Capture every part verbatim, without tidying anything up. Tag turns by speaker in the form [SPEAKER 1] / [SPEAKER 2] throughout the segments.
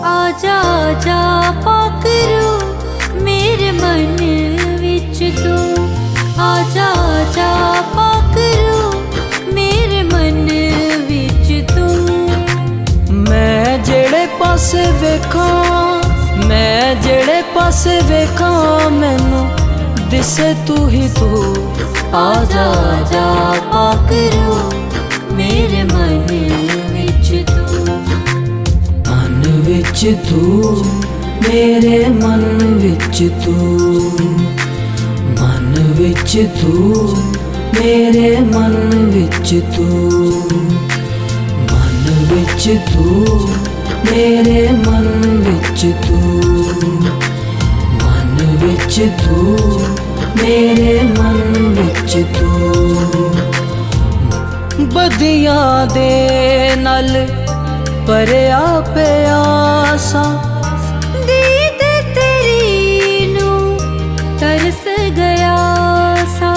[SPEAKER 1] आजा आजा पाकरू मेरे मन विच तू, आजा आजा पाकरू मेरे मन विच तू।
[SPEAKER 2] मैं जेड़े पासे वेखां, मैं जेड़े पासे वेखां मैनू दिसे तू ही तू।
[SPEAKER 1] आजा आजा पाकरू मेरे मन विच तू,
[SPEAKER 2] मन विच तू मेरे मन विच तू, मन विच तू मेरे मन विच तू, मन विच तू मेरे मन विच तू, मन विच तू मेरे मन विच तू। बदियां दे नल भरिया प्यासा,
[SPEAKER 1] दीद तेरी नू तरस गया सा।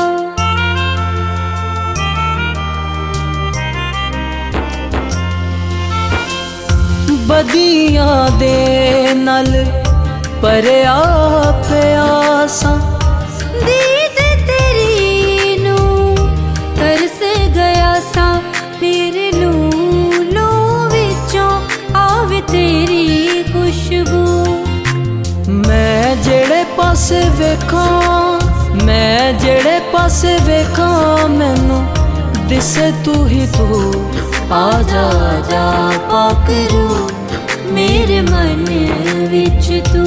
[SPEAKER 2] बदियां दे नल भरिया प्यासा,
[SPEAKER 1] दीद तेरी नू तरस गया सा। तेरे लू लू विचों आवे तेरी खुशबू।
[SPEAKER 2] मैं जेड़े पासे वेखां, मैं जेड़े पासे वेखां मैनू दिसे तू ही तू।
[SPEAKER 1] आजा आजा पाकरू मेरे मन विच तू।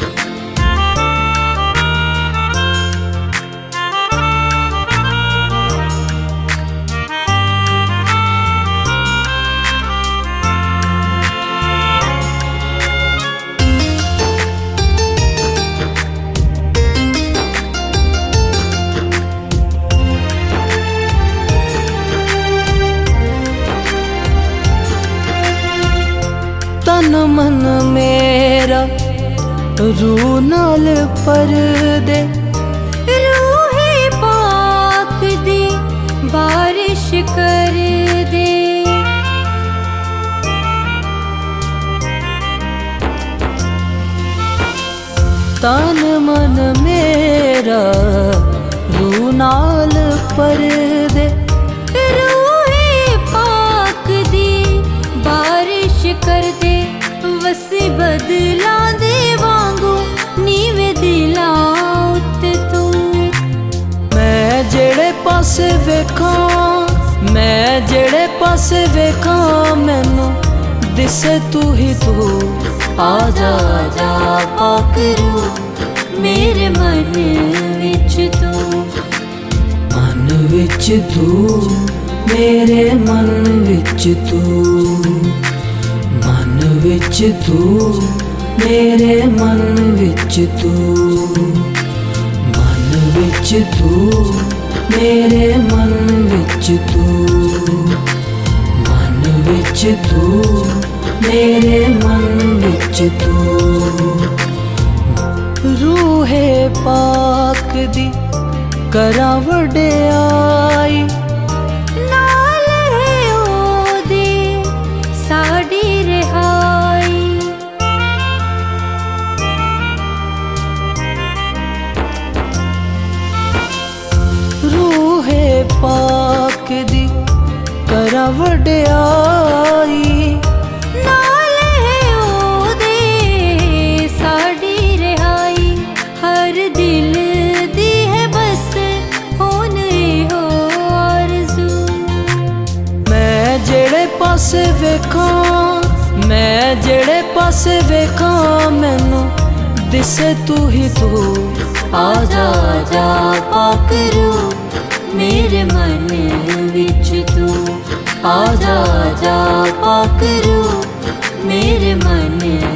[SPEAKER 2] तन मन मेरा रूह नाल पर दे,
[SPEAKER 1] रूहे पाक दी बारिश कर दे।
[SPEAKER 2] तन मन मेरा रूह नाल पर दे,
[SPEAKER 1] रूहे पाक दी बारिश कर दे। वसी बदला दे वांगू नीवे दिला उत तू।
[SPEAKER 2] मैं जेड़े पासे वेखां, मैं जेड़े पासे वेखां मैनू दिसे तू ही तू।
[SPEAKER 1] आजा आजा पाकरू मेरे मन विच तू,
[SPEAKER 2] मन विच तू मेरे मन विच तू, मन विच तू मेरे मन विच तू, मन विच तू मेरे मन विच तू, मन विच तू मेरे मन विच तू। रूहे पाक दी करां वडियाई,
[SPEAKER 1] नाल है ओदी साडी रिहाई।
[SPEAKER 2] रूहे पाक दी करां वडियाई,
[SPEAKER 1] नाल है ओदे साडी रिहाई। हर दिल दी है बस हुण इहो आरज़ू।
[SPEAKER 2] मैं जेड़े पासे वेखां, मैं जेड़े पासे वेखां मैनू दिसे तू ही तू।
[SPEAKER 1] आजा आजा पाकरू मेरे मन विच तू, आजा आजा पाकरू मेरे मन